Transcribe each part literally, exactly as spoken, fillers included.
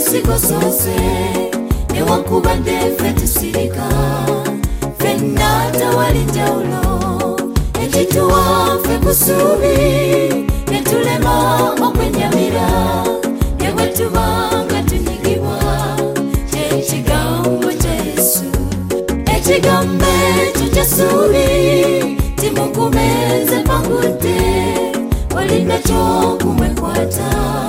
sikosose newakubadde ffe tusirika ffenna tewali njawulo ekituwa ffe kusuubi netulema okwenyamira ne bwe tuba nga tunyigibwa ekigambo kya Yesu ekigambo ekyo kya ssuubi timukumenze mpangudde olina ky'okumwekwata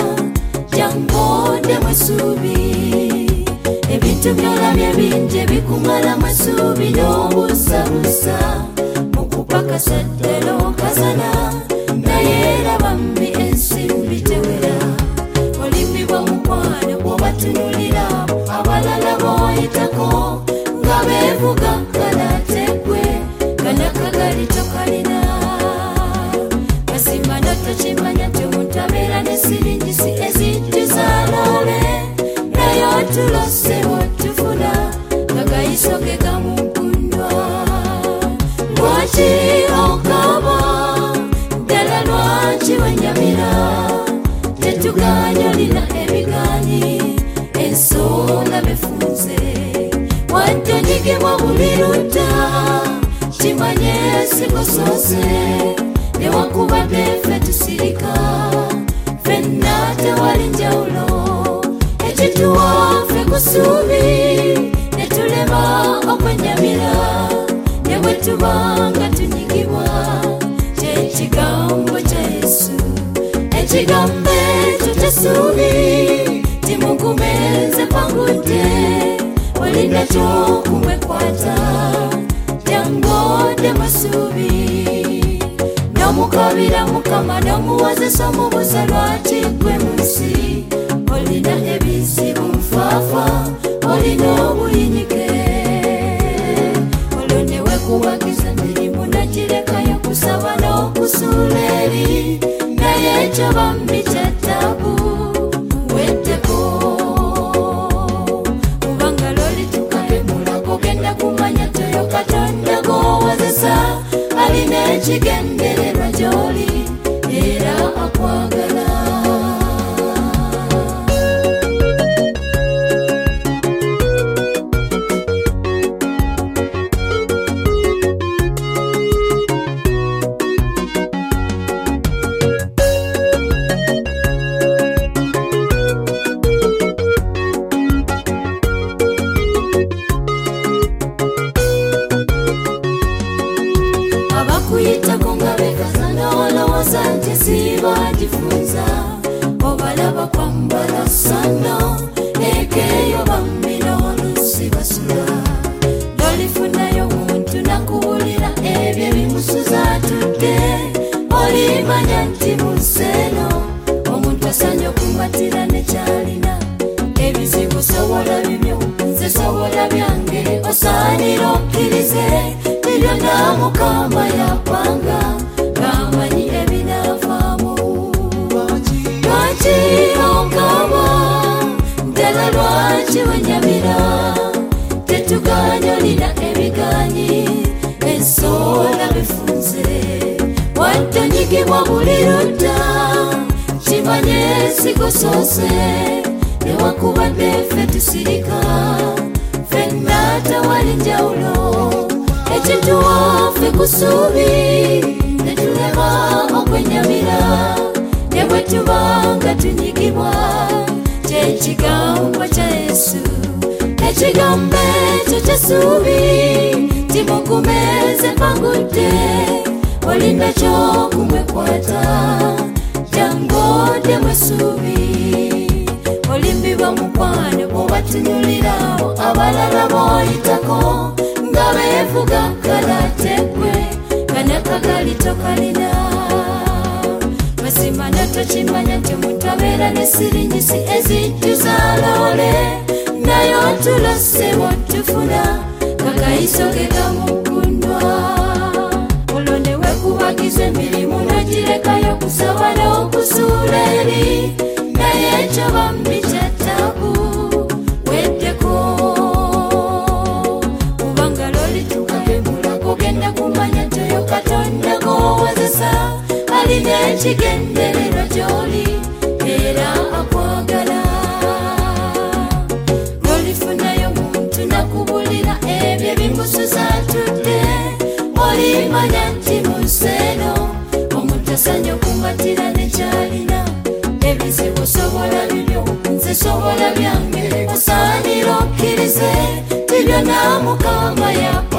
jangode mwesuubi ebintu byolabye bingi ebikumala mwesuubi n'obusabusa mukupakasa ddala okazana naye laba mbi ensimbi tewera olimbibwa mukwano bw'obatunulira abalala b'oyitako nga beevuga kalategwe kanakagali tokalina mazima notokimanya nti omuntu abeera n'esiringisi ezijjuza loole naye otulose otufuna nga gayiso ge gamunkundwa lwaki okaba ddala lwaki wenyamira tetuganya olina ebiganyi ensonga befunze wadde onyigibwa buli ludda kimanye sikosose newakubadde ffe tusirika ffenna tewali njawulo ekituwa ffe kusuubi netulema okwenyamira ne bwe tuba nga tunyigibwa kyekigambo kya Yesu ekigambo ekyo kya ssuubi timukumenze mpangudde olina ky'okumwekwata jangode mwesuubi n'omukabira Mukama n'omuwozesa omubuuza lwaki gwe mu nsi olina ebizibu nfaafa olina obuyinike olwo ne weekuwagiza mirimu nagirekayo kusaba n'okusuula eri naye ekyo bambi kya ttaabu weddeko kubanga lolitukabe mulako genda kumanya toyo Katonda g'owozesa alina ekigendererwa gy'oli era akwagala abakuyitako nga bekaza n'olowooza nti sibagifunza obalaba kwambala ssano ekeeyo bambi n'oluusi basula lolifunayo omuntu nakuwulira ebyo ebimusuza atudde olimanya nti mu nsi eno omuntu asanya okumbatira nekyalina ebizibu sobola bibyo nze sobola byange osaanira okkirize byonna Mukama yapanga gamanyi ebinaavaamu lwaki okaba ddala lwaki wenyamira tetuganya olina ebiganyi ensonga bifunze wadde onyigibwa buli ludda kimanye sikosose newakubadde ffe tusirika ffenna tewali njawulo ekituwa ffe kusuubi netulema okwenyamira ne bwe tuba nga tunyigibwa kyekigambo kya Yesu ekigambo ekyo kya ssuubi timukumenze mpangudde olina ky'okumwekwata jangode mwesuubi olimbibwa mukwano bw'obatunyulirawo abalala b'oyitako nga beevuga kalategwe kanakagali tokalina mazima notokimanya nti omuntu abeera n'esiringisi ezijjuza loole naye otulose bw'otufuna kagayiso ge gamunkundwa olwo ne weekubagiza emirimu nogirekayo kusaba n'okusuula eri naye ekyo bambi kya ttaabu weddeko kubanga lolitukabe mulako genda kumanya nti oyo Katonda g'owozesa alina ekigendererwa gy'oli era akwagala bisobola byange osaanira okkirize tibyonna Mukama yakola